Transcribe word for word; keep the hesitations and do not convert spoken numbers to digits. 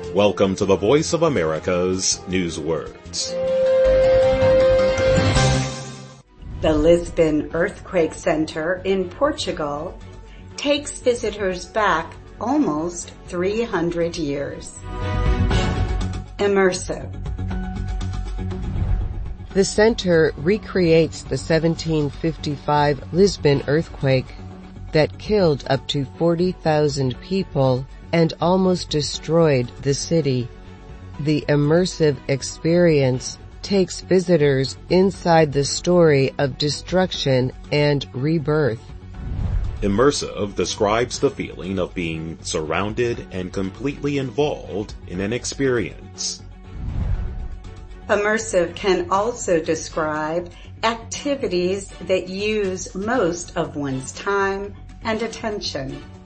Welcome to the Voice of America's News Words. The Lisbon Earthquake Center in Portugal takes visitors back almost three hundred years. Immersive. The center recreates the seventeen fifty-five Lisbon earthquake that killed up to forty thousand people and almost destroyed the city. The immersive experience takes visitors inside the story of destruction and rebirth. Immersive describes the feeling of being surrounded and completely involved in an experience. Immersive can also describe activities that use most of one's time and attention.